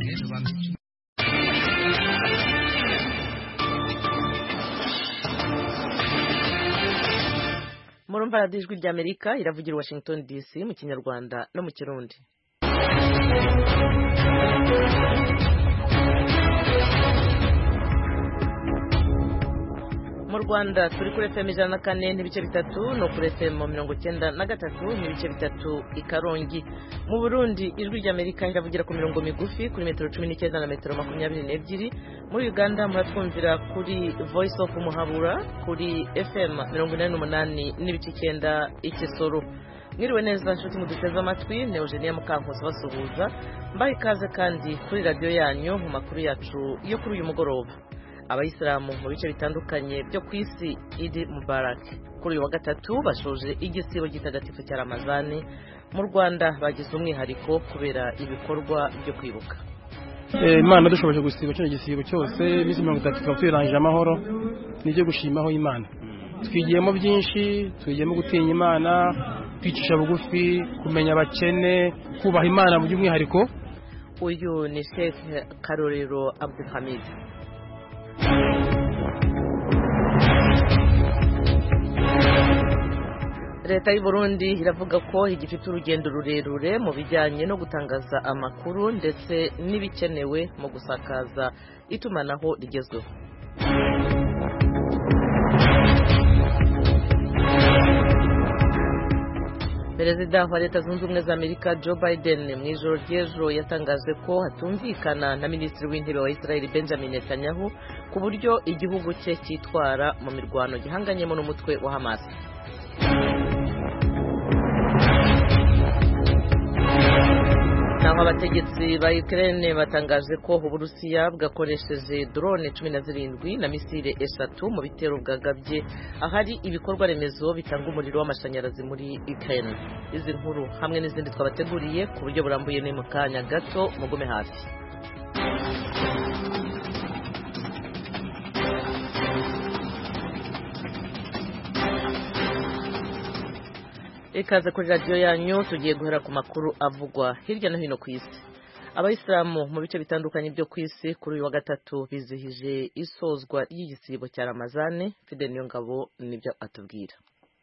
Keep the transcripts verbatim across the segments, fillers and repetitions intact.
ejo bameze Murumva radiyo ijwi ry'Amerika iravugira Washington D C mu Kinyarwanda no mu Kirundi. Mu Rwanda turi kuri F M ijana na kane n'ibice bitatu no kuri F M mirongo cyenda na gatatu n'ibice bitatu i Karongi. Mu Burundi ijwi ry'Amerika iravugira ku mirongo migufi kuri metero cumi n'icyenda na metero makumyabiri n'ebyiri. Muri Uganda muratwumvira kuri Voice of Muhabura kuri F M mirongo inani n'umunani n'ibice icyenda i Kisoro. Mwiriwe neza nshuti muduteze amatwi, ne Eugenia Mukankusi basuhuza. Mbaye ikaze kandi kuri radio yanyu mu makuru yacu yo kuri uyu mugoroba. Abayisilamu mu bice bitandukanye byo ku isi Eid Mubarak kuri uyu wa gatatu bashoje igisibo gitagatifu cya Ramazani. Mu Rwanda bagize umwihariko kubera ibikorwa byo kwibuka. Imana dushoboje gusiba cyo gisibo cyose bisi mirongo itatu twirangije amahoro nije gushimaho Imana. Twigiyemo byinshi, twigiyemo gutinya Imana, kwicisha bugufi, kumenya abakene, kubaha Imana mu by'umwihariko. Uyu ni Sheikh Karorero Abdul Hamid. Leta y'u Burundi iravuga ko igifite urugendo rurerure mu bijyanye no gutangaza amakuru ndetse n'ibikenewe mu gusakaza itumanaho rigezweho. Perezida wa Leta Zunze Ubumwe za Amerika Joe Biden mu ijoro ry'ejo yatangaje ko hatumvikana na Minisitiri w'Intebe wa Israel Benjamin Netanyahu ku buryo igihugu cye cyitwara mu mirwano gihanganyemo n'umutwe wa Hamas. Naho abategetsi ba Ukraine batangaje ko Uburusiya bwakoresheje drone cumi na zirindwi na misile eshatu mu bitero bwagabye ahari ibikorwa remezo bitanga umuriro w'amashanyarazi muri Ukraine. Izi nkuru hamwe n'izindi twabateguriye ku buryo burambuye ni mu kanya gato mugume hafi. Ikaze kuri radio yanyu tugiye guhera ku makuru avugwa hirya no hino ku isi. Abayisilamu mu bice bitandukanye byo ku isi kuri uyu wa gatatu bizihije isozwa y'igisibo cya Ramazani. Fidel Niyongabo nibyo atubwira.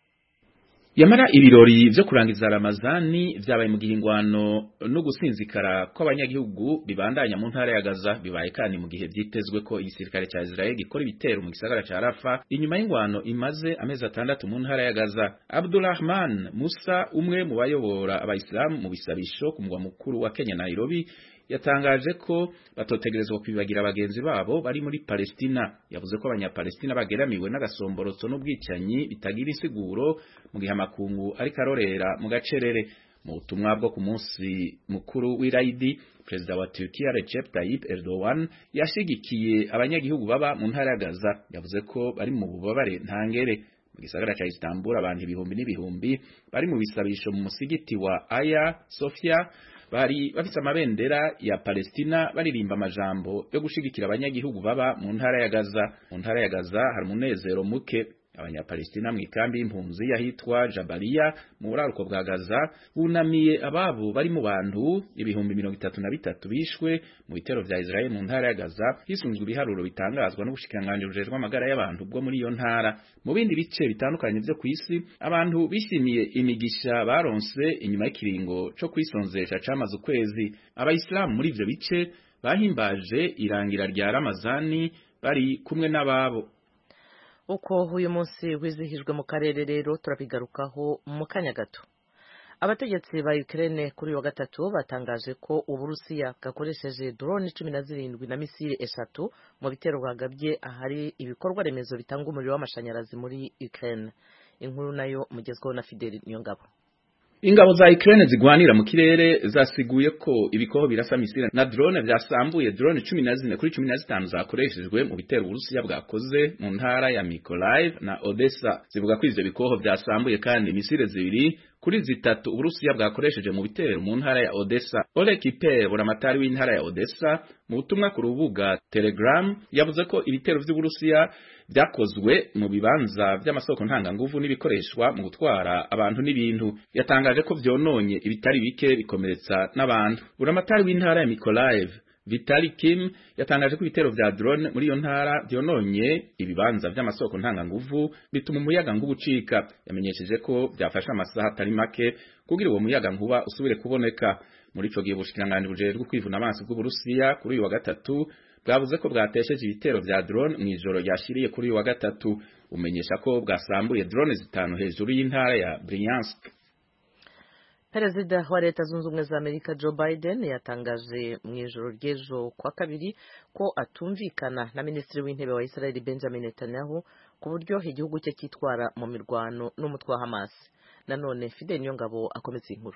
Yamara ibirori byo kurangiza Ramazani vyabaye mu gihingwano no gusinzikara kw'abanyagihugu bibandanya mu ntara ya Gaza, bibaye kandi mu gihe vyitezwe ko igisirikare ca Israel gikora ibitero mu gisagara ca Rafa inyuma y'ingwano imaze amezi atandatu mu ntara ya Gaza. Abdulrahman Musa, umwe mu bayobora abayisilamu mu bisabisho ku mugwa mukuru wa Kenya Nairobi, yatangaje ko batotegerezwa kwibagira abagenzi babo bari muri Palestina. Yavuze ko abanyapalestina bageramiwe n'agasomborotso n'ubwicanyi bitagira insiguro mu gihe amakungu ari karorera mu gacerere. Mu butumwa bwo ku munsi mukuru w'Iraidi, Perezida wa Turkiya Recep Tayyip Erdogan yashigikiye abanyagihugu baba mu ntara ya Gaza. Yavuze ko bari mu bubabare ntangere. Mu gisagara ca Istanbul abantu ibihumbi n'ibihumbi bari mu bisabisho mu musigiti wa Aya Sofia bari bafite amabendera ya Palestina baririmba amajambo yo gushigikira abanyagihugu baba mu ntara ya Gaza. Mu ntara ya Gaza hari umunezero muke. Abanyapalestina mu ikambi y'impunzi yahitwa Jabalia mu buraruko bwa Gaza bunamiye ababo bari mu bantu ibihumbi mirongo itatu na bitatu bishwe mu bitero vya Israel mu ntara ya Gaza, hisunzwe ibiharuro bitangazwa n'ubushikiranganji bujejwe amagara y'abantu bwo muri iyo ntara. Mu bindi bice bitandukanye byo ku isi abantu bishimiye imigisha baronse inyuma y'ikiringo cyo kwisonzesha camaze ukwezi. Abayisilamu muri ivyo bice bahimbaje irangira rya Ramazani bari kumwe n'ababo. Uko uyu munsi wizihijwe mu karere rero turabigarukaho mu kanya gato. Abategetsi ba Ukraine kuri wa gatatu batangaje ko Uburusiya bwakoresheje drone cumi na zirindwi na misile eshatu mu bitero bwagabye ahari ibikorwa remezo bitanga umuriro w'amashanyarazi muri Ukraine. Inkuru nayo mugezweho na Fidel Niyongabo. Ingabo za Ukraine zigwanira mu kirere zasiguye ko ibikoho birasa misile na drone vyasambuye drone cumi na zine kuri cumi na zitanu zakoreshejwe mu bitero Uburusiya bwakoze mu ntara ya Mykolaiv na Odessa. Zivuga ko ivyo bikoho vyasambuye kandi misile zibiri kuri zitatu Uburusiya bwakoresheje mu bitero mu ntara ya Odessa. Oleg Kiper, buramatari w'intara ya Odessa, mu butumwa ku rubuga Telegram yavuze ko ibitero vy'Uburusiya vyakozwe mu bibanza vy'amasoko ntanganguvu n'ibikoreshwa mu gutwara abantu n'ibintu. Yatangaje ko vyononye ibitari bike bikomeretsa n'abantu. Buramatari w'intara ya Mykolaiv Vitali Kim yatangaje ko ibitero vya drone muri iyo ntara byononye ibibanza by'amasoko ntanganguvu bituma umuyaga nkuba ucika. Yamenyesheje ko byafashe amasaha atari make kugira uwo muyaga nkuba usubire kuboneka. Muri ico gihe ubushikiranganje bujejwe kwivuna amaso bw'Uburusiya kuri uyu wa gatatu bwavuze ko bwatesheje ibitero vya drone mw'ijoro ryashiriye kuri uyu wa gatatu. Umenyesha ko bwasambuye drone zitanu hejuru y'intara ya Bryansk. Perezida wa Leta Zunze Ubumwe za Amerika Joe Biden yatangaje mu ijoro ry'ejo kwa kabiri ko atumvikana na Minisitiri w'Intebe wa Israel Benjamin Netanyahu ku buryo igihugu cye cyitwara mu mirwano n'umutwe wa Hamas. Nanone Fidel Niyongabo akomeza inkuru.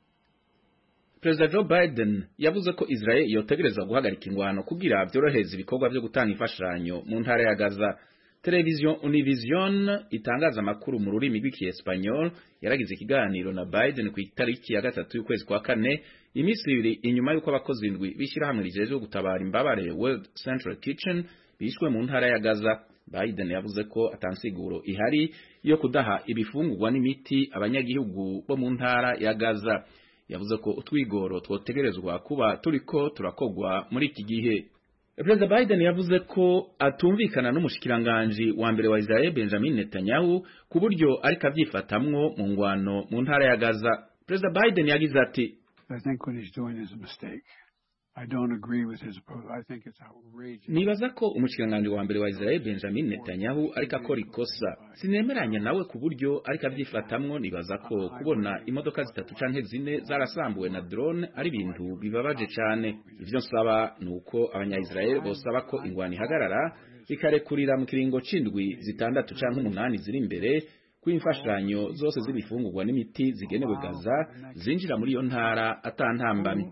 Perezida Joe Biden yavuze ko Israel yotegereza guhagarika ingwano kugira byoroheza ibikorwa byo gutanga imfashanyo mu ntara ya Gaza. Televiziyo Univision itangaza amakuru mu rurimi rw'Ikiespanyol yaragize ikiganiro na Biden ku itariki ya gatatu y'ukwezi kwa kane, iminsi ibiri inyuma y'uko abakozi indwi bishirahamwe rijeje gutabara imbabare World Central Kitchen bishwe mu ntara ya Gaza. Biden yavuze ko atansiguro ihari yo kudaha ibifungurwa n'imiti abanyagihugu bo mu ntara ya Gaza. Yavuze ko utwigoro twotegerezwa kuba turiko turakogwa muri iki gihe. Perezida Biden yavuze ko atumvikana n'umushikiranganje wa mbere wa Israel Benjamin Netanyahu ku buryo ariko avyifatamwo mu ngwano mu ntara ya Gaza. Perezida Biden yagize ati, I think what he's doing is a mistake. I don't agree with his approach. I think it's outrageous. Nibaza ko umushikiranganje wa mbere wa Israel Benjamin Netanyahu ariko akora ikosa. Sinemeranya nawe ku buryo ariko avyifatamwo. Nibaza ko kubona imodoka zitatu canke zine zarasambuwe na drone ari ibintu bibabaje cyane. Ivyo nsaba nuko abanya-Israel bosaba ko ingwani hagarara ikarekurira mu kiringo c'indwi zitandatu canke umunani ziri imbere kw'imfashanyo zose z'ibifungurwa n'imiti zigenewe Gaza zinjira muri iyo ntara atantambamye.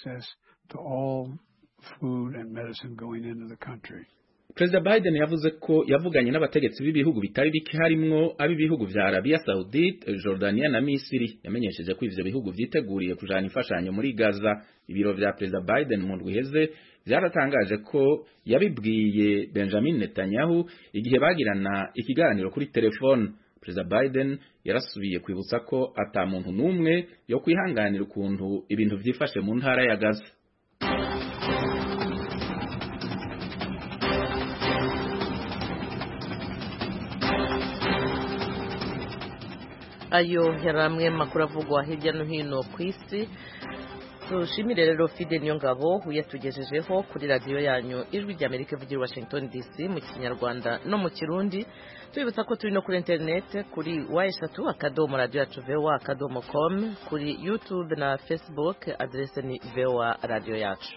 To all food and medicine going into the country. Perezida Biden yavuze ko yavuganye n'abategetsi b'ibihugu bitari bike harimwo ab'ibihugu vya Arabia Saudite, Jordania na Misiri. Yamenyesheje ko ivyo bihugu vyiteguriye kujana imfashanyo muri Gaza. Ibiro vya Perezida Biden mu ndwi iheze byaratangaje ko yabibwiye Benjamin Netanyahu igihe bagirana ikiganiro kuri telefone. Perezida Biden yarasubiye kwibutsa ko ata muntu numwe yo kwihanganira ukuntu ibintu vyifashe mu ntara ya Gaza. Ayo yaramwe makuru avugwa hirya no hino ku isi. Tushimire rero Fidel Niyongabo uyatugejejeho kuri radio yanyu Ijwi rya Amerika ivugira Washington D C mu Kinyarwanda no mu Kirundi. Tubibutsa ko turi no kuri internet kuri wa eshatu akadomo radio yacu voa akadomo com, kuri YouTube na Facebook adresse ni voa radio yacu.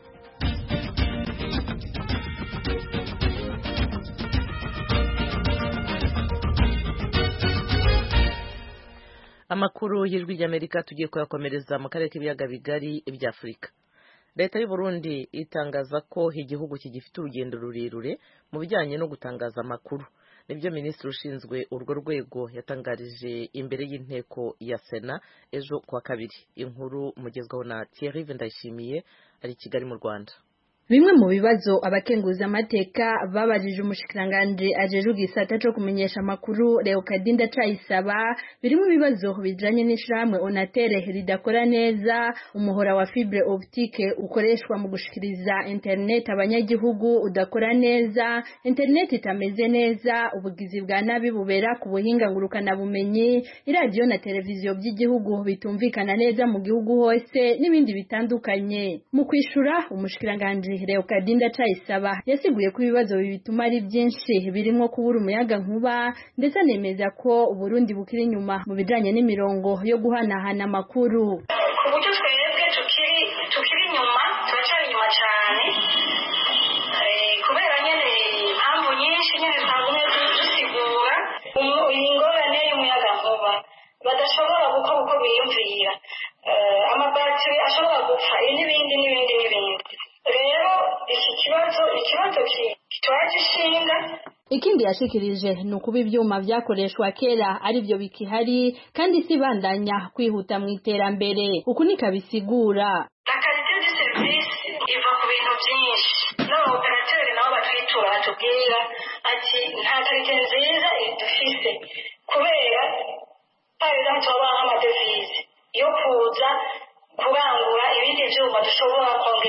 Amakuru y'Ijwi rya Amerika tugiye kuyakomereza mu karere k'ibiyaga bigari bya Afurika. Leta y'u Burundi itangaza ko igihugu kigifite urugendo rurerure mu bijyanye no gutangaza amakuru. Nibyo Minisitiri ushinzwe urwo rwego yatangarije imbere y'inteko ya Sena ejo kwa kabiri. Inkuru mugezwaho na Thierry Vendayishimiye ari i Kigali mu Rwanda. Bimwe mu bibazo abakenguza amateka babajije umushikiranganje ajeje gisata cyo kumenyesha makuru Leokadinda Cayisaba, birimo ibibazo bijanye n'ishiramwe Onatere ridakora neza, umuhora wa fibre optique ukoreshwa mu gushikiriza internet abanyagihugu udakora neza, internet itameze neza, ubugizi bwa nabi bubera ku buhinga ngurukana bumenyi, iradio na televiziyo by'igihugu bitumvikana neza mu gihugu hose n'ibindi bitandukanye. Mu kwishura umushikiranganje Leokadinda Cayisaba yasiguye ko ibibazo bituma ari byinshi birimo kubura umuyaga nkuba, ndetse anemeza ko Burundi bukiri inyuma mu bijanye n'imirongo yo guhanahana amakuru. Ku buryo twebwe tukiri tukiri inyuma, turacyari inyuma cyane kubera nyene impamvu nyinshi nyene twagumye dusigura ingorane y'umuyaga nkuba badashobora gukora uko biyumvira, amabatiri ashobora gupfa n'ibindi n'ibindi n'ibindi. Rero iki kibazo ikibazo kitwaje ishinga. Ikindi yashikirije ni ukuba ibyuma byakoreshwa kera ari byo bikihari kandi sibandanya kwihuta mu iterambere. Uku nikabisigura la qualité du service iva ku bintu byinshi. No operateur nabo batwitura batubwira ati nta qualité nziza idufise kubera pari zantu abaha amadevize yo kuza kurangura ibindi byuma dushobora kongereza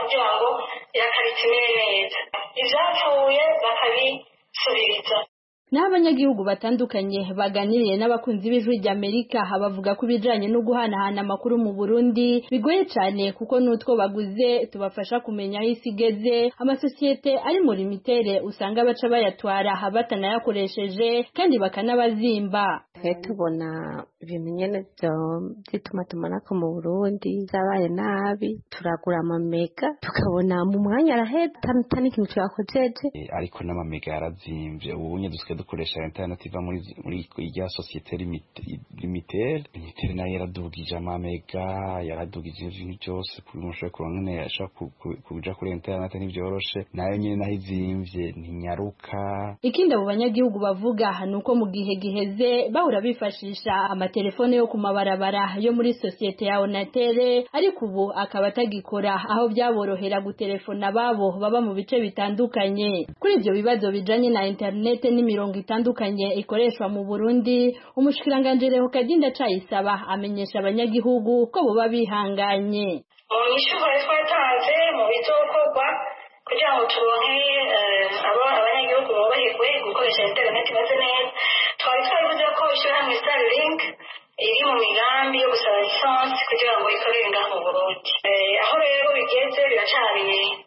kugira ngo irakarita imere neza ivyapfuye bakabisubiriza. Naho abanyagihugu batandukanye baganiriye n'abakunzi b'ijwi ry'Amerika bavuga ko ibijanye no guhanahana amakuru mu Burundi bigoye cyane kuko n'utwo baguze tubafasha kumenya aho isi igeze. Amasosiyete ari muri mitere usanga baca bayatwara batanayakoresheje kandi bakanabazimba. tubona ibimenyane by'itumatumanaho mu Burundi zabaye nabi turagura amamega tukabona mu mwanya araheza tani ikintu twakojeje ariko n'amamega yarazimvye ubu nye duske dukoresha internet iva muri muri ya societe limitere limitere nayo yaradugije amamega yaradugije ibintu byose kumushe kurone ashaka kuja kuri internet n'ivyoroshe nayo nyine nahizimvye ntinyaruka. Ikindi abo banyagihugu bavuga nuko mu gihe giheze bahura bifashisha amatelefone yo kumabarabara yo muri societe ya Onatere ariko ubu akaba atagikora aho byaborohera gutelefona babo baba mu bice bitandukanye. Kuri ibyo bibazo bijanye na internet n'imirongo itandukanye ikoreshwa mu Burundi umushikiranganje Leokadinda Cayisaba amenyesha abanyagihugu ko boba bihanganye. Mu nyishuho twatanze mu bizokorwa kugira ngo turonke abo abanyagihugu bubahirwe gukoresha internet imeze neza twari twabivuze ko ishyirahamwe Starlink iri mu migambi yo gusaba lisansi kugira ngo ikorere ngaha mu Burundi. Aho rero bigeze biracari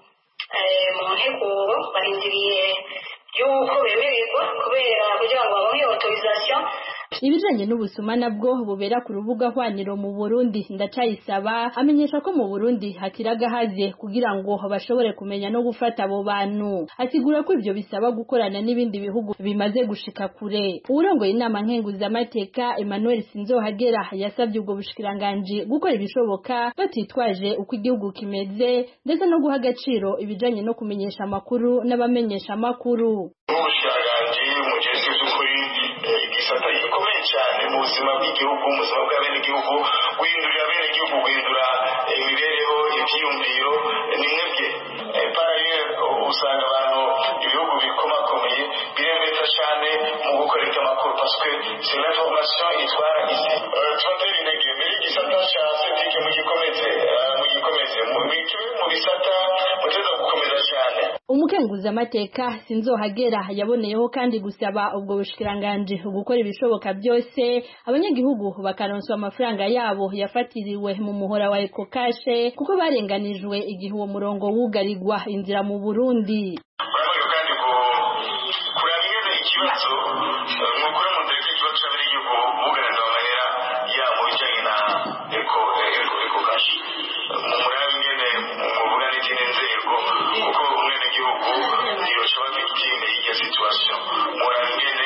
mu nteguro barindiriye yuko bemererwa kubera kugira ngo babone autorisation. Ibijanye n'ubusuma nabwo bubera ku rubuga hwaniro mu Burundi Ndacayisaba amenyesha ko mu Burundi hakiragahaze kugira ngo bashobore kumenya no gufata abo bantu. Asigura ko ivyo bisaba gukorana n'ibindi bihugu bimaze gushika kure. Urongoye inama nkenguza amateka Emmanuel Sinzohagera yasabye ubwo bushikiranganje gukora ibishoboka batitwaje uko igihugu kimeze ndetse no guha agaciro ibijanye no kumenyesha amakuru n'abamenyesha amakuru. Ubushikiranganje mugeze z'ukuri igisata gikomeye cyane mu buzima bw'igihugu mu buzima bw'abenegihugu guhindurira abenegihugu guhindura imibereho ivyiyumviro ni mwebwe paraye usanga abantu ibihugu bikomakomeye birembeta cyane mu gukorera amakuru parce que c'est l'information itwara isi twatera intege mbere igisata cya setike mu gikomeze mu gikomeze mu bice mu bisata muteza gukomeza cyane. Umukenguza amateka Sinzohagera yaboneyeho kandi gusaba ubwo bushikiranganje gukora ibishoboka byose abanyagihugu bakaronswa amafaranga yabo yafatiriwe mu muhora wa Ecocash kuko barenganijwe igihe uwo murongo wugarirwa inzira mu Burundi. Kandi ko kurabira ikibazo mukuru mu ndege cyo cyabiri yuko bugaragaza amahera ya mu bijyanye na Eco Ecocash mu murabi ngene mu bugani tinenzego kuko umwene gihugu iyo shobora gutinde iyi situation murabi ngene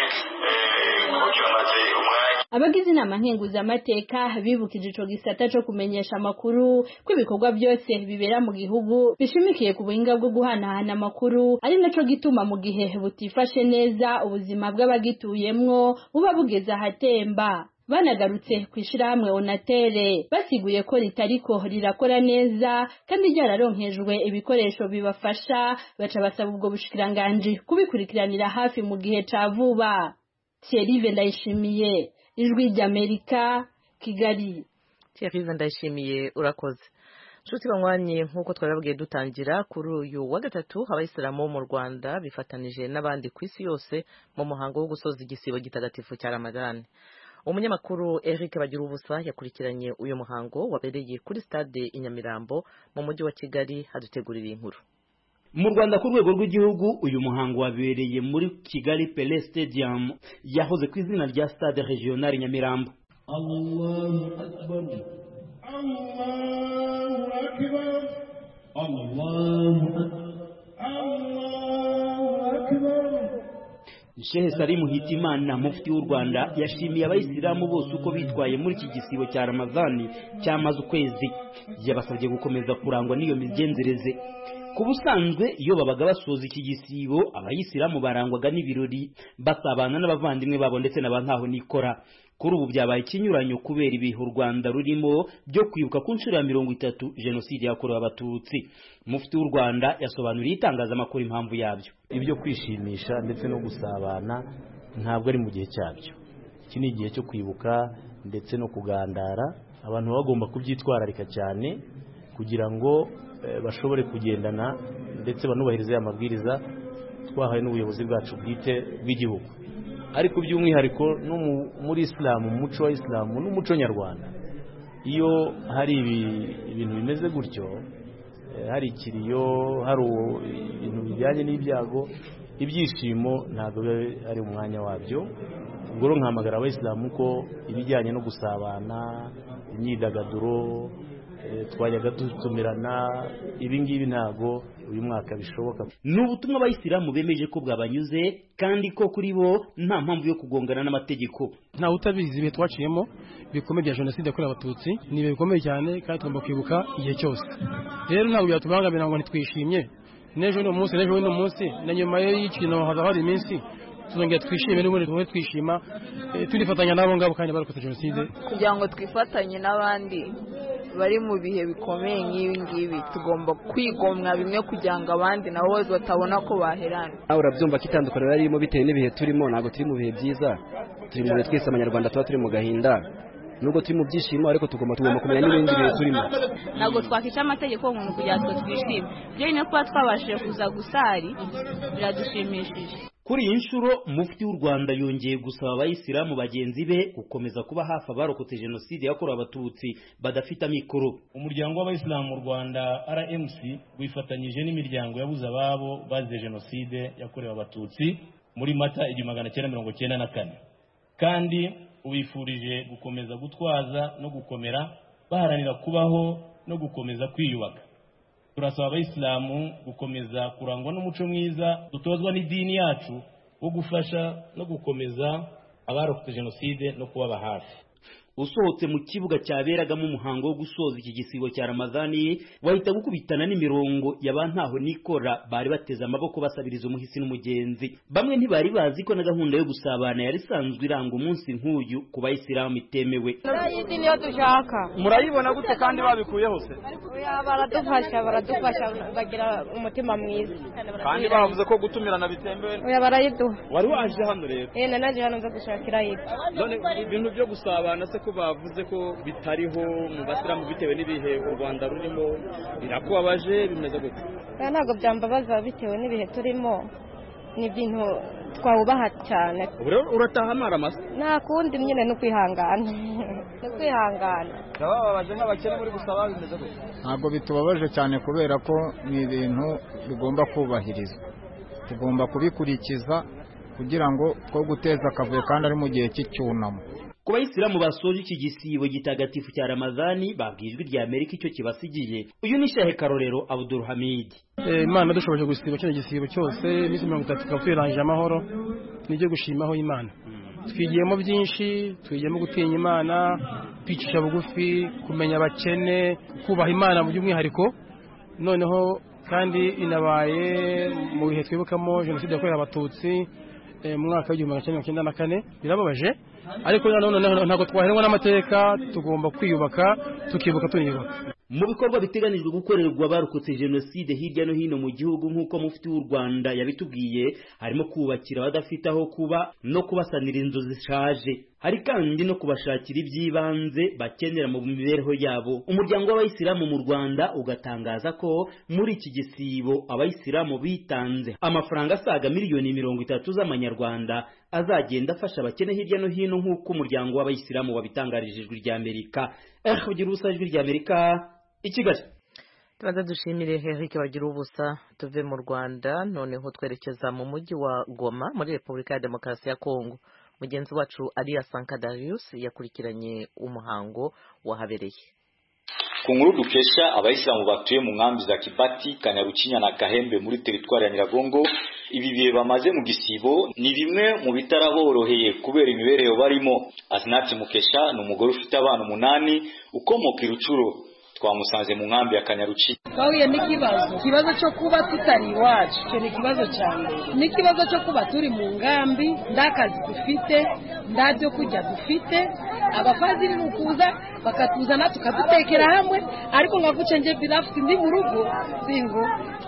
kugira maze umwanya. Abagize inama nkenguza amateka bibukije ico gisata cyo kumenyesha amakuru ko ibikorwa byose bibera mu gihugu bishimikiye ku buhinga bwo guhanahana amakuru ari naco gituma mu gihe butifashe neza ubuzima bw'abagituyemwo buba bugeze ahatemba. Banagarutse kwishira hamwe Onatere basiguye ko ritariko rirakora neza kandi ryararonkejwe ibikoresho bibafasha baca basaba ubwo bushikiranganje kubikurikiranira hafi mu gihe ca vuba. Thierry Ndayishimiye Ijwi ry'Amerika Kigali. Thierry Ndayishimiye urakoze. Nshuti banywanyi nkuko twababwiye dutangira kuri uyu wa gatatu abayisilamu mu Rwanda bifatanije n'abandi ku isi yose mu muhango wo gusoza igisibo gitagatifu cya Ramadan. Umunyamakuru Eric Bagirubusa yakurikiranye uyu muhango wabereye kuri stade Inyamirambo mu mujyi wa Kigali hadutegurira inkuru. Mu Rwanda ku rwego rw'igihugu uyu muhango wabereye muri Kigali Pele Stadium yahoze ku izina rya Stade Regional Nyamirambo. Allahu Akbar Allahu Akbar Allahu Akbar. Shehe Salimu Hitimana mufti w'u Rwanda yashimiye abayisilamu bose uko bitwaye muri iki gisibo cya Ramadani cyamaze ukwezi. Yabasabye gukomeza kurangwa n'iyo migenzereze. Ku busanzwe iyo babaga basoza iki gisibo abayisilamu barangwaga n'ibirori basabana n'abavandimwe babo ndetse n'abantaho nikora. Kuri ubu byabaye ikinyuranyo kubera ibihe u Rwanda rurimo byo kwibuka ku nshuro ya mirongo itatu jenoside yakorewe abatutsi. Mufti w'u Rwanda yasobanuriye itangazamakuru impamvu yabyo. Ibyo kwishimisha ndetse no gusabana ntabwo ari mu gihe cyabyo. Iki ni igihe cyo kwibuka ndetse no kugandara. Abantu bagomba kubyitwararika cyane kugira ngo bashobore kugendana ndetse banubahirize amabwiriza twahawe n'ubuyobozi bwacu bwite bw'igihugu. Ariko by'umwihariko no muri Islam, mu muco wa Islam n'umuco nyarwanda, iyo hari ibintu bimeze gutyo, hari ikiriyo, hari ibintu bijyanye n'ibyago, ibyishimo ntabwo ari umwanya wabyo. Ubwo rero nkahamagara abayisilamu ko ibijyanye no gusabana, imyidagaduro, twajyaga dutumirana, ibi ngibi ntabwo uyu mwaka bishoboka. Ni ubutumwa abayisilamu bemeje ko bwabanyuze kandi ko kuri bo nta mpamvu yo kugongana n'amategeko. Nta utabizi ibihe twaciyemo bikomeye bya jenoside yakorewe abatutsi, ni ibihe bikomeye cyane kandi tugomba kwibuka igihe cyose. Rero ntabwo byatubangamira ngo ntitwishimye n'ejo no munsi n'ejo no munsi na nyuma y'ikino haza hari iminsi tuzongera twishime n'ubundi tumwe twishima turifatanya nabo ngabo kandi barokotse jenoside, kugira ngo twifatanye n'abandi bari mu bihe bikomeye nk'ibi ngibi. Tugomba kwigomwa bimwe kugira ngo abandi nabo batabona ko baherana. Nawe urabyumva ko itandukaniro ririmo bitewe n'ibihe turimo. Ntabwo turi mu bihe byiza, turi mu bihe twese abanyarwanda tuba turi mu gahinda. Nubwo turi mu byishimo ariko tugomba tugomba kumenya n'ibindi bihe turimo. Ntabwo twakica amategeko umuntu kugira ngo twishime. Byo ni kuba twabashije kuza gusari biradushimishije. Kuri iyi nshuro mufti w'u Rwanda yongeye gusaba abayisilamu bagenzi be gukomeza kuba hafi abarokotse jenoside yakorewe abatutsi badafite amikoro. Umuryango w'abayisilamu mu Rwanda R M C wifatanyije n'imiryango yabuze ababo bazize jenoside yakorewe abatutsi muri Mata igihumbi magana cyenda mirongo cyenda na kane, kandi ubifurije gukomeza gutwaza no gukomera baharanira kubaho no gukomeza kwiyubaka. Turasaba abayisilamu gukomeza kurangwa n'umuco mwiza dutozwa n'idini yacu wo gufasha no gukomeza abarokotse jenoside no kubaba hafi. Usohotse mu kibuga cyaberagamo umuhango wo gusoza iki gisibo cya Ramadhani wahita gukubitana n'imirongo y'abantaho nikora bari bateze amaboko basabiriza umuhisi n'umugenzi. Bamwe ntibari bazi ko na gahunda yo gusabana yari sanzwe iranga umunsi nk'uyu ku bayisilamu itemewe. Murayidi niyo dushaka. Murayibona gute kandi babikuye hose? Oya, baradufasha baradufasha bagira umutima mwiza. Kandi bavuze ko gutumirana bitemewe. Oya, barayiduha. Wari waje hano rero? Eh, nanaje hano nza gushakira yidu. None ibintu byo gusabana se ko bavuze ko bitariho mu basilamu bitewe n'ibihe u Rwanda rurimo, birakubabaje bimeze gute? Ntabwo byambabaza bitewe n'ibihe turimo, ni ibintu twawubaha cyane. Urataha amaramasa? Nta kundi nyine no kwihangana no kwihangana. Bababaje nk'abakene muri gusaba bimeze gute? Ntabwo bitubabaje cyane kubera ko ni ibintu bigomba kubahirizwa, tugomba kubikurikiza kugira ngo two guteza akavuyo kandi ari mu gihe cy'icyunamo. Ku bayisilamu basoje iki gisibo gitagatifu cya Ramadhani babwijwe rya Amerika icyo kibasigiye. Uyu ni Sheikh Karorero Abdul Hamid. Eh, Imana dushoboje gusiba kino gisibo cyose iminsi mirongo itatu twirangije amahoro, nijye gushimaho Imana. Twigiyemo byinshi, twigiyemo gutinya Imana, kwicisha bugufi, kumenya abakene, kubaha Imana mu by'umwihariko. Noneho kandi inabaye mu bihe twibukamo jenoside yakorewe abatutsi mu mwaka w'igihumbi magana cyenda mirongo icyenda na kane. Birababaje ariko noneho ntabwo twaheranwa n'amateka, tugomba kwiyubaka tukibuka tuniyubaka. Mu bikorwa biteganijwe gukorerwa abarokotse jenoside hirya no hino mu gihugu nk'uko mufti w'u Rwanda yabitubwiye, harimo kubakira abadafite aho kuba no kubasanira inzu zishaje. Hari kandi no kubashakira iby'ibanze bakenera mu mibereho yabo. Umuryango w'abayisilamu mu Rwanda ugatangaza ko muri iki gisibo abayisilamu bitanze amafaranga asaga miliyoni mirongo itatu z'amanyarwanda azagenda afasha abakene hirya no hino nk'uko umuryango w'abayisilamu wabitangarije ijwi rya Amerika. Eh, kugira ubusa ijwi rya Amerika i Kigali. Tubanza dushimire Henrique wagira ubusa. Tuve mu Rwanda noneho twerekeza mu mujyi wa Goma muri Repubulika ya Demokarasi ya Kongo. Mugenzi wacu Aliya Sankadarius yakurikiranye umuhango wahabereye. Ku nkuru dukesha abayisilamu batuye mu nkambi za Kibati, Kanyarukinya na Kahembe muri teritwari ya Nyiragongo, ibi bihe bamaze mu gisibo ni bimwe mu bitaraboroheye kubera imibereho barimo. Asinati Mukesha ni umugore ufite abana umunani ukomoka i Rucuro. Twamusanze mu nkambi ya Kanyarukinya. Twahuye n'ikibazo kibazo cyo kuba tutari iwacu, cyo ni ikibazo cyane. N'ikibazo cyo kuba turi mu nkambi, ndakazi dufite, ndabyo kujya dufite, abapadiri nukuza bakatuzana tukadutekera hamwe, ariko nkavuce nje birafite ndi mu rugo singo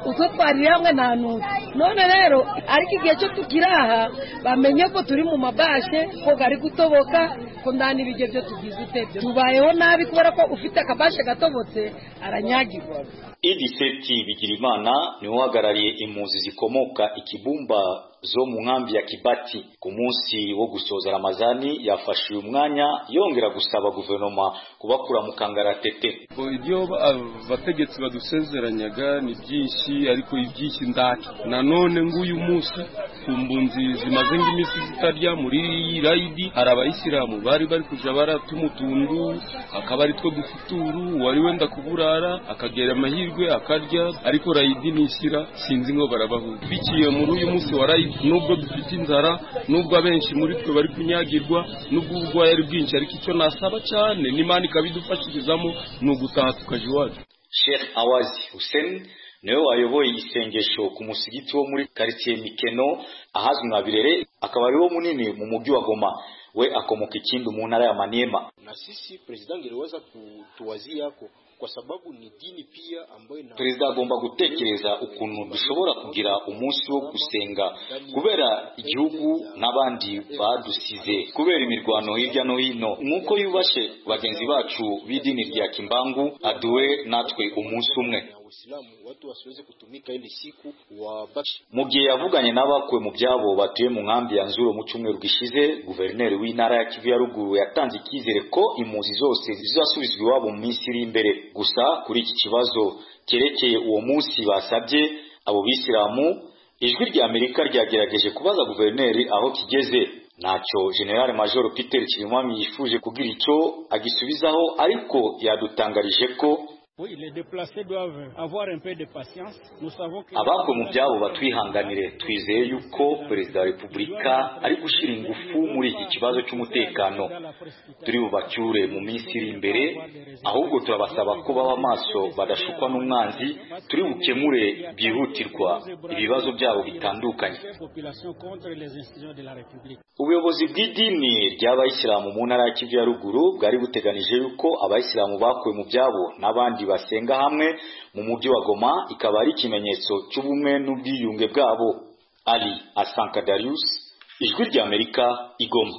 utwo twari hamwe nta nuzi none rero ariko igihe cyo tukiraha bamenye ko turi mu mabashe ko gari gutoboka ko ndani ibiryo byo tugize utebye tubayeho nabi kubera ko ufite akabashe gatobotse aranyagirwa. Idiseti Bigirimana ni uhagarariye impunzi zikomoka ikibumba zo mu nkambi ya Kibati. Ku munsi wo gusoza Ramazani yafashe uyu mwanya yongera gusaba guverinoma kubakura mu kangaratete. Ibyo abategetsi badusezeranyaga ni byinshi ariko ibyinshi ndaki nanone nguyu munsi kumbunzi zimaze ng'imisi zitarya muri raidi hari abayisilamu bari bari kuja baratumutundu akaba ari two dufuturu wari wenda kuburara akagera amahirwe akarya ariko raidi nishyira sinzi ngo barabahu bikiye muri uyu munsi wa raidi nubwo dufite inzara nubwo abenshi muri twe bari kunyagirwa nubwo ubwo yari bwinshi ariko icyo nasaba cyane n'Imana ikabidufashirizamo n'ugutaha tukaje iwacu. Sheikh Awazi Hussein niwe wayoboye isengesho ku musigiti wo muri quartier Mikeno ahazwi nka Birere akaba ari wo munini mu mujyi wa Goma. We akomoka ikindi mu ntara ya Maniema. Na sisi president angeweza kutuwazia yako kwa sababu ni dini pia ambayo na Perezida agomba gutekereza ukuntu dushobora kugira umunsi wo gusenga kubera igihugu n'abandi badusize kubera imirwano hirya no hino nkuko yubashe bagenzi bacu b'idini rya Kimbangu aduwe natwe umunsi umwe. Watu wasiweze kutumika ile siku wa bachi. Mu gihe yavuganye n'abakwe mu byabo batuye mu nkambi ya Nzuro mu cyumweru gishize, guverineri w'intara ya Kivu ya ruguru yatanze ikizere ko impunzi zose zizasubizwa iwabo mu minsi iri imbere. Gusa kuri iki kibazo cyerekeye uwo munsi basabye abo bisilamu, ijwi rya Amerika ryagerageje kubaza guverineri aho kigeze. Ntacyo General Major Peter Chirimwami yifuje kugira icyo agisubizaho, ariko yadutangarije ko abakwe mu byabo batwihanganire. Twizeye yuko Perezida wa Repubulika ari gushyira ingufu muri iki kibazo cy'umutekano. Turi bubacyure mu minsi iri imbere, ahubwo turabasaba ko baba maso badashukwa n'umwanzi. Turi bukemure byihutirwa ibibazo byabo bitandukanye. Ubuyobozi bw'idini ry'abayisilamu mu ntara ya Kivu ya ruguru bwari buteganije yuko abayisilamu bakuwe mu byabo n'abandi basenga hamwe mu mujyi wa Goma, ikaba ari ikimenyetso cy'ubumwe n'ubwiyunge bwabo. Ali Asanka Darius, ijwi rya Amerika, Igoma.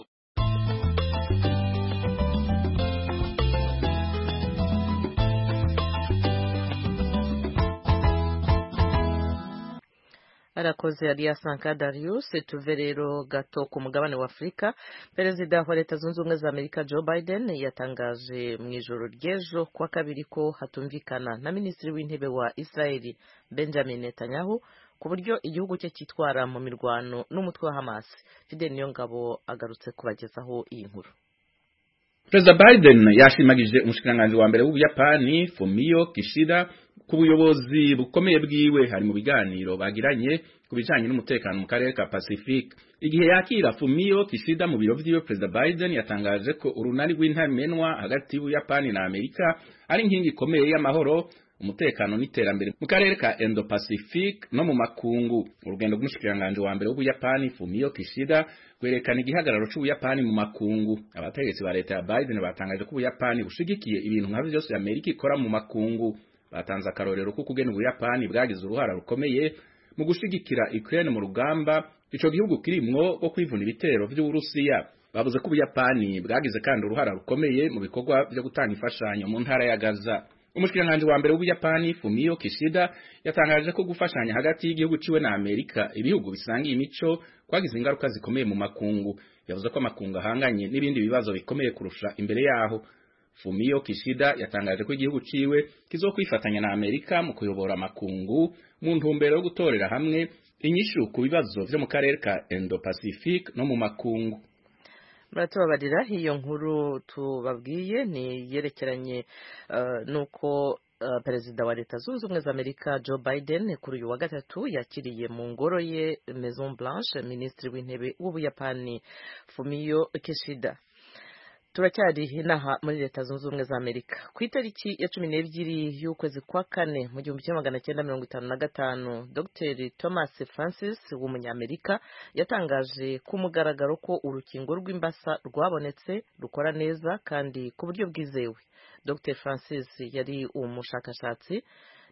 Arakoze Alia Sanka Darius. Tuve rero gato ku mugabane wa Afrika. Perezida wa Leta Zunze Ubumwe za Amerika Joe Biden yatangaje mu ijoro ry'ejo kwa kabiri ko hatumvikana na Minisitiri w'Intebe wa Israeli Benjamin Netanyahu ku buryo igihugu cye cyitwara mu mirwano n'umutwe wa Hamas. Fidel Niyongabo agarutse kubagezaho iyi nkuru. Perezida Biden yashimagije umushikiranganji wa mbere w'Ubuyapani Fumio Kishida ku buyobozi bukomeye bwiwe hari mu biganiro bagiranye ku bijanye n'umutekano mu karere ka Pacific. Igihe yakira Fumio Kishida mu biro vyiwe, Perezida Biden yatangaje ko urunani rw'intamenwa hagati y'Ubuyapani na Amerika ari inkingi ikomeye y'amahoro, umutekano n'iterambere mu karere ka Indo-Pacific no mu makungu. Urugendo rw'umushikiranganji wa mbere w'Ubuyapani Fumio Kishida kwerekana igihagararo c'Ubuyapani mu makungu. Abategetsi ba leta ya Biden batangaje ko Ubuyapani bushigikiye ibintu nka byose Amerika ikora mu makungu. Batanze akarorero ko kugena Ubuyapani bwagize uruhara rukomeye mu gushigikira Ukraine mu rugamba ico gihugu kirimwo wo kwivuna ibitero vy'Uburusiya. Bavuze ko Ubuyapani bwagize kandi uruhara rukomeye mu bikorwa byo gutanga imfashanyo mu ntara ya Gaza. Umushikiranganje wa mbere w'Ubuyapani Fumio Kishida yatangaje ko gufashanya hagati y'igihugu ciwe na Amerika ibihugu bisangiye imico kwagize ingaruka zikomeye mu makungu. Yavuze ko amakungu ahanganye n'ibindi bibazo bikomeye kurusha imbere yaho. Fumio Kishida yatangaje ko igihugu ciwe kizokwifatanya na Amerika mu kuyobora amakungu mu ntumbero yo gutorera hamwe inyishu ku bibazo vyo mu karere ka Indo-Pacific no mu makungu. Muratubabarira iyo nkuru tubabwiye ni yerekeranye uh, nuko uh, Perezida wa Leta Zunze Ubumwe za Amerika Joe Biden kuri uyu wa gatatu yakiriye mu ngoro ye Maison Blanche Minisitiri w'Intebe w'Ubuyapani Fumio Kishida. Turacyari inaha muri Leta Zunze Ubumwe za Amerika. Ku itariki ya cumi n'ebyiri y'ukwezi kwa kane mu gihumbi kimwe magana cyenda mirongo itanu na gatanu, Doctor Thomas Francis w'umunyamerika yatangaje ku mugaragaro ko urukingo rw'imbasa rwabonetse rukora neza kandi ku buryo bwizewe. Doctor Francis yari umushakashatsi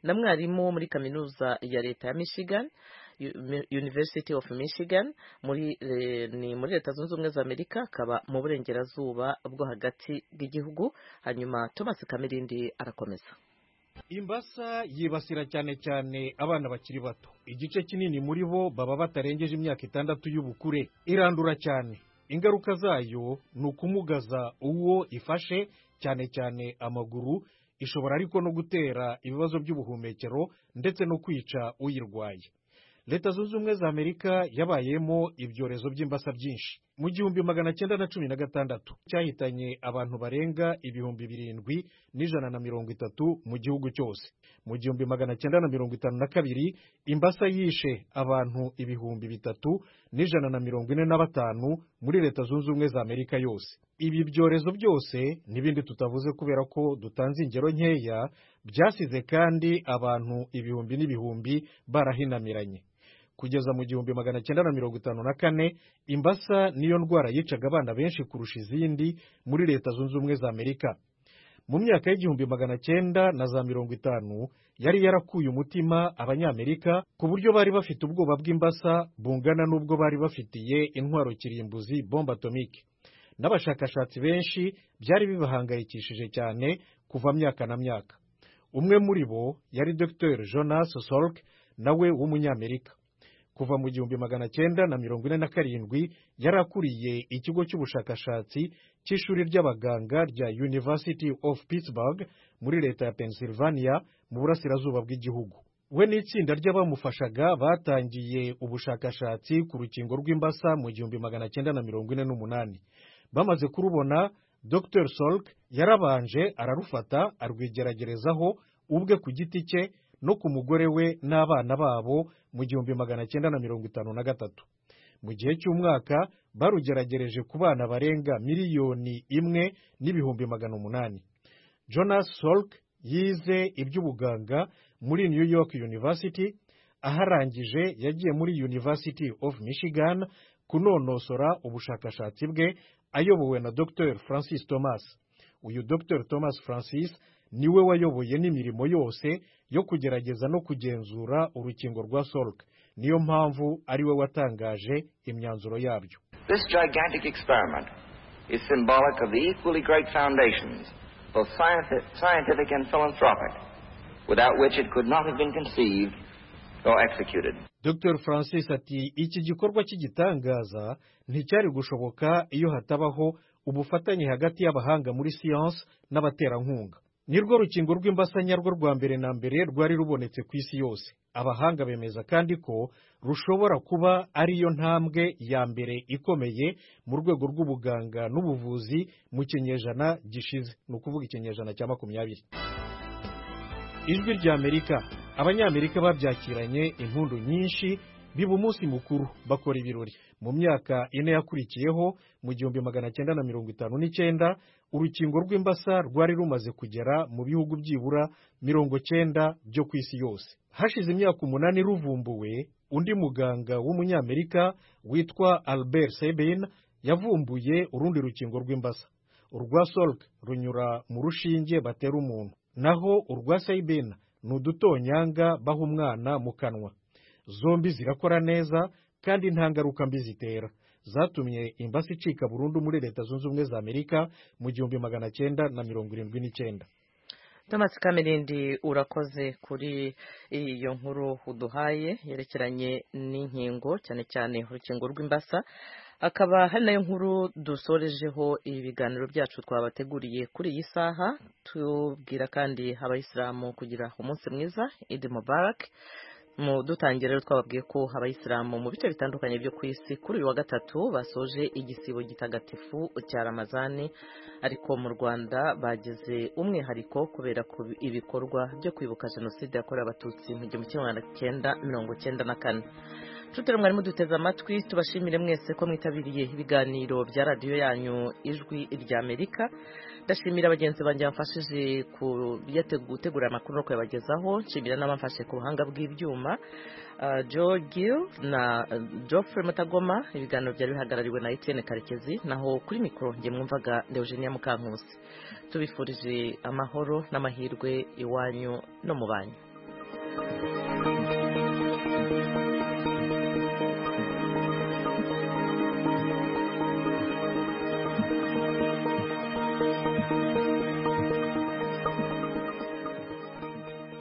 na mwarimu muri kaminuza ya leta ya Michigan, University of Michigan, muri ni muri leta zunze ubumwe za Amerika, akaba mu burengerazuba bwo hagati bw'igihugu. Hanyuma Thomas Kamirindi arakomeza. Imbasa yibasira cyane cyane abana bakiri bato. Igice kinini muri bo baba batarengeje imyaka itandatu y'ubukure. Irandura cyane. Ingaruka zayo ni ukumugaza uwo ifashe, cyane cyane amaguru. Ishobora ariko no gutera ibibazo by'ubuhumekero ndetse no kwica uyirwaye. Leta zunze ubumwe za Amerika yabayemo ibyorezo by'imbasa byinshi. Mu gihumbi magana cyenda na cumi na gatandatu cyahitanye abantu barenga ibihumbi birindwi n'ijana na mirongo itatu mu gihugu cyose. Mu gihumbi magana cyenda na mirongo itanu na kabiri imbasa yishe abantu ibihumbi bitatu n'ijana na mirongo ine na batanu muri Leta zunze ubumwe za Amerika yose. Ibi byorezo byose n'ibindi tutavuze kubera ko dutanze ingero nkeya, byasize kandi abantu ibihumbi n'ibihumbi barahinamiranye. Kugeza mu gihumbi magana cyenda na mirongo itanu na kane imbasa niyo ndwara yicaga abana benshi kurusha izindi muri Leta zunze ubumwe za Amerika. Mu myaka y'igihumbi magana cyenda na za mirongo itanu yari yarakuye umutima Abanyamerika ku buryo bari bafite ubwoba bw'imbasa bungana n'ubwo bari bafitiye intwaro kirimbuzi bombe atomike. N'abashakashatsi benshi byari bibahangayikishije cyane kuva myaka na myaka. Umwe muri bo yari Doctor Jonas Salk, nawe w'umunyamerika. Kuva mu gihumbi magana cyenda na mirongo ine na karindwi yarakuriye ikigo cy'ubushakashatsi cy'ishuri ry'abaganga rya University of Pittsburgh muri leta ya Pennsylvania mu burasirazuba bw'igihugu. We n'itsinda ry'abamufashaga batangiye ubushakashatsi ku rukingo rw'imbasa mu gihumbi magana cyenda na mirongo ine n'umunani. Bamaze kurubona, Doctor Salk yarabanje ararufata arwigeragerezaho ubwe ku giti cye no ku mugore we n'abana babo mu gihumbi magana cyenda na mirongo itanu na gatatu. Mu gihe cy'umwaka barugeragereje ku bana barenga miliyoni imwe n'ibihumbi magana umunani. Jonas Salk yize iby'ubuganga muri New York University, aharangije yagiye muri University of Michigan kunonosora ubushakashatsi bwe ayobowe na Doctor Francis Thomas. Uyu Doctor Thomas Francis niwe wayoboye n'imirimo yose yo kugerageza no kugenzura urukingo rwa Salk. Niyo mpamvu ari we watangaje imyanzuro yabyo. This gigantic experiment is symbolic of the equally great foundations, both scientific and philanthropic, without which it could not have been conceived or executed. Doctor Francis ati iki gikorwa cy'igitangaza nticyari gushoboka iyo hatabaho ubufatanye hagati y'abahanga muri science n'abaterankunga. Nirwo rukingo rw'imbasa nyarwo rwa mbere na mbere rwari rubonetse ku isi yose. Abahanga bemeza kandi ko rushobora kuba ariyo ntambwe ya mbere ikomeye mu rwego rw'ubuganga n'ubuvuzi mu kinyejana gishize, ni ukuvuga ikinyejana cya makumyabiri. Ijwi rya Amerika, Abanyamerika babyakiranye impundu nyinshi, biba umunsi mukuru, bakora ibirori. Mu myaka ine yakurikiyeho, mu gihumbi magana cyenda na mirongo itanu n'icyenda, urukingo rw'imbasa rwari rumaze kugera mu bihugu byibura mirongo cyenda byo ku isi yose. Hashize imyaka umunani ruvumbuwe, undi muganga w'umunyamerika witwa Albert Sabin yavumbuye urundi rukingo rw'imbasa. Urwa Salk runyura mu rushinge batera umuntu, naho urwa Sabin ni udutonyanga baha umwana mu kanwa. Zombi zirakora neza kandi nta ngaruka mbi zitera. Zatumye imbasa icika burundu muri Leta zunze ubumwe za Amerika mu gihumbi magana cyenda na mirongo irindwi n'icyenda. Thomas Kamirindi, urakoze kuri iyo nkuru uduhaye yerekeranye n'inkingo, cyane cyane urukingo rw'imbasa. Akaba hari nayo nkuru dusorejeho ibiganiro byacu twabateguriye kuri iyi saha. Tubwira kandi abayisilamu kugira umunsi mwiza, Eid Mubarak. Mu dutangira rero twababwiye ko abayisilamu mu bice bitandukanye byo ku isi kuri uyu wa gatatu basoje igisibo gitagatifu cya Ramazani, ariko mu Rwanda bageze umwihariko kubera ko ibikorwa byo kwibuka jenoside yakorewe abatutsi mu gihumbi kimwe magana cyenda mirongo cyenda na kane. Tutera mwari muduteze amatwi, tubashimire mwese ko mwitabiriye ibiganiro bya radiyo yanyu Ijwi rya Amerika. Ndashimira abagenzi banjye bamfashije gutegura amakuru no kuyabagezaho. Nshimira n'abamfashe ku buhanga bw'ibyuma, uh, Joe Gill na uh, Geoffrey Mutagoma. Ibiganiro byari bihagarariwe na Etienne Karekezi, naho kuri mikoro nge mwumvaga Eugenia Mukankusi. Tubifurije amahoro n'amahirwe iwanyu no mu banyu.